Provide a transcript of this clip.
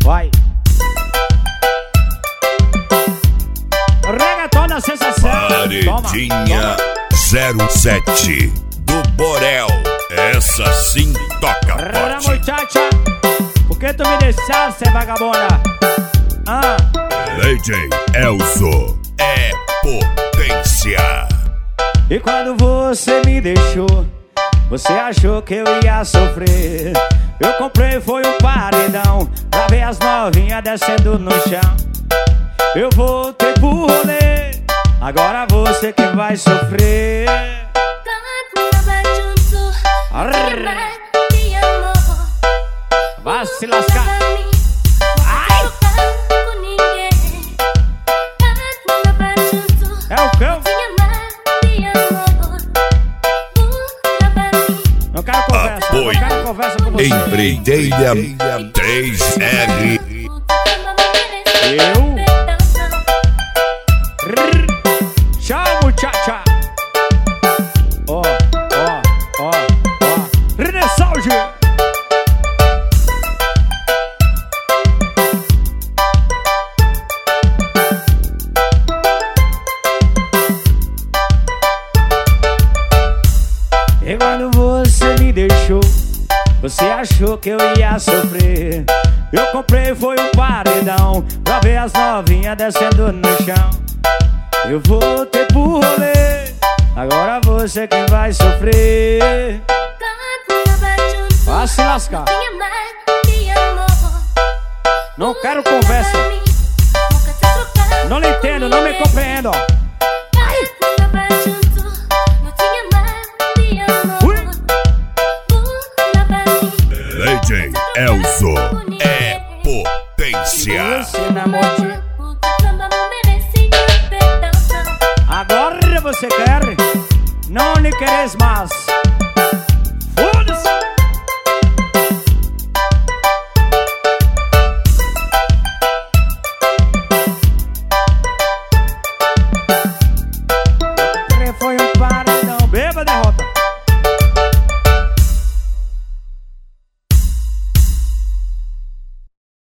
Vai. Reggaeton na sensação. Paredinha 07 do Borel. Essa sim toca forte. Muchacha, por que tu me deixaste, vagabunda? DJ Elzo é potência. E quando você me deixou, você achou que eu ia sofrer. Eu comprei foi um paredão pra ver as novinhas descendo no chão. Eu voltei pro rolê, agora você que vai sofrer. Vai se lascar. Ai! É o cão. Não quero conversa, não quero conversa com você. Empreiteira 3R. Eu? Tchau, muchacha. Ó. Renessalge. E quando você me deixou, você achou que eu ia sofrer. Eu comprei foi um paredão pra ver as novinhas descendo no chão. Eu voltei pro rolê, agora você quem vai sofrer. Vai se lascar. Não quero conversa. Não lhe entendo, não me compreendo. DJ Elzo é potência. Agora você quer? Não lhe queres mais. Foda-se. Foi um